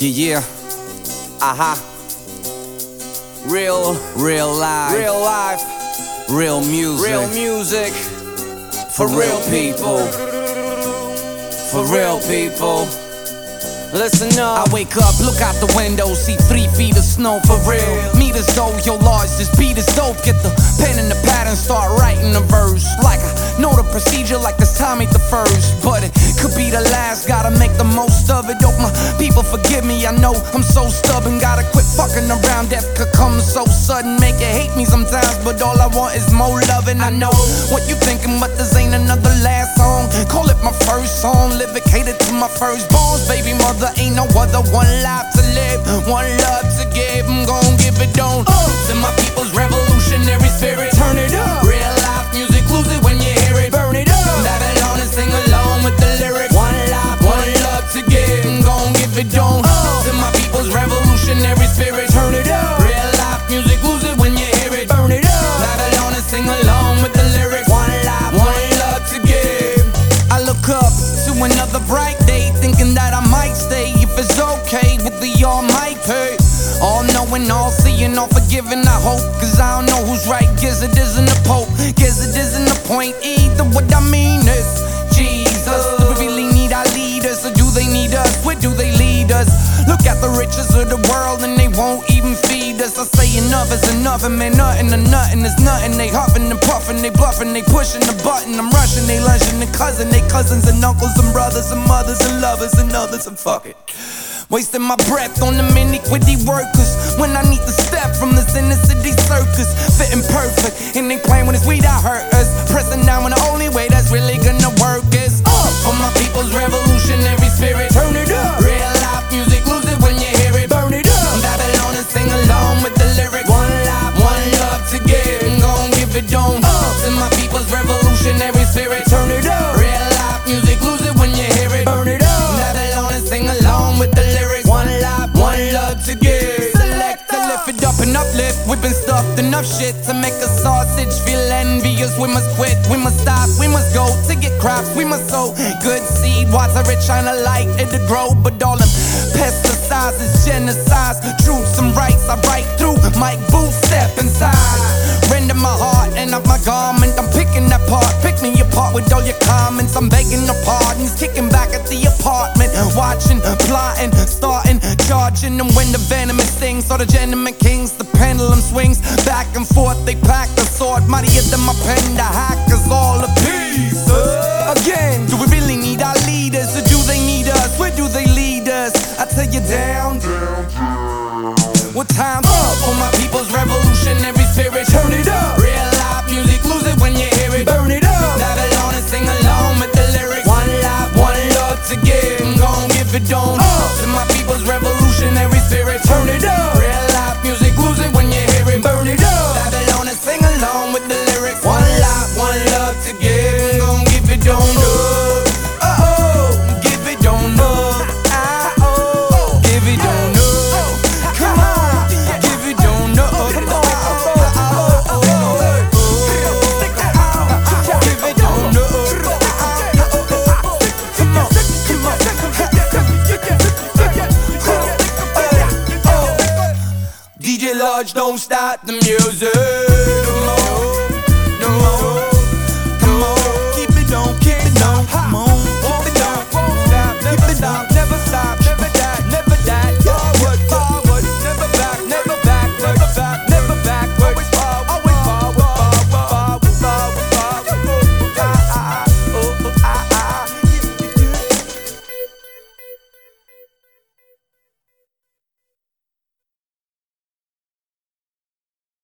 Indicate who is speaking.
Speaker 1: Yeah. Real life, real music, for real people, for real people. Listen up. I wake up, look out the window, see 3 feet of snow for real. Meet as though your large, this beat is dope. Get the pen and the pad and start writing a verse. Like I know the procedure, like this time ain't the first, but it could be the last. Gotta make the most of it. Hope my people forgive me. I know I'm so stubborn. Gotta quit fucking around. Death could come so sudden, make you hate me sometimes, but all I want is more loving. I know what you thinking, but this ain't another last song. Call it my first song, live it catered to my firstborns. Baby mother, ain't no other. One life to live, one love to give. I'm gon' give it on to my people's revolutionary spirit. Turn it up. Real life music, lose it when you hear it. Burn it up. Babylon and sing along with the lyrics. One life, one love to give. I'm gon' give it on to my people's revolutionary spirit. Turn it up. Real life music, lose it when you hear it. Burn it up. Babylon and sing along with the lyrics. One life, one love to give. I look up to another bright day, thinking that I might stay if it's okay with the Almighty. All knowing, all seeing, all forgiving, I hope. Cause I don't know who's right, guess it isn't the Pope, guess it isn't the point either. What I mean is, Jesus, do we really need our leaders, or do they need us? Where do they lead us? Look at the riches of the world and they won't even feed us. I say enough is enough, and man, nothing to nothing is nothing. They huffing and puffing, they bluffing, they pushing the button. I'm rushing, they lunching, they cousins and uncles and brothers and mothers and lovers and others, and fuck it. Wasting my breath on them iniquity workers when I need to step from this inner city circus. Fitting perfect, and they playing when it's weed that hurt us. Pressing down when the only way that's really gonna work is up. For my people's revolutionary spirit. Turn it up. Real life music, lose it when you hear it. Burn it up. Babylon and sing along with the lyrics. One life, one love to give. I'm gon' give it on to my people's revolutionary spirit. Turn it up. Real life music, lose it when you hear it. Burn it up. Babylon and sing along with the lyrics. One life, one love to give. Select to lift it up and uplift. We've been stuffed enough shit to make a sausage feel envious. We must quit, we must stop, we must go to get crops. We must sow good seed, water it, shine a light, it'll grow. But all them pesticides is genocide. Truths and rights I write through. Mike Booth, step inside. Render my heart and off my garment. I'm picking that part, pick me apart with all your comments. I'm begging no pardons, kicking back at the apartment, watching, plotting, starting, charging them when the venomous stings. So the gentleman kings, the pendulum swings back and forth. They pack the sword, mightier than my pen. The hackers all a piece. Again, do we really need our leaders, or do they need us? Where do they lead us? I tell you, down. What time's up for my people's revolutionary spirit? Turn it up. Real life music, lose it when you hear it. Burn it up. Babylon and sing along with the lyrics. One life, one love to give. I'm gon' give it on to my people's revolutionary spirit. Turn it up. Real life music, lose it when you hear it. Burn it up. Babylon and sing along with the lyrics. One life, one love to give. I'm gon' give it on give it on give it on come on, give it on give it on DJ Large, don't stop the music.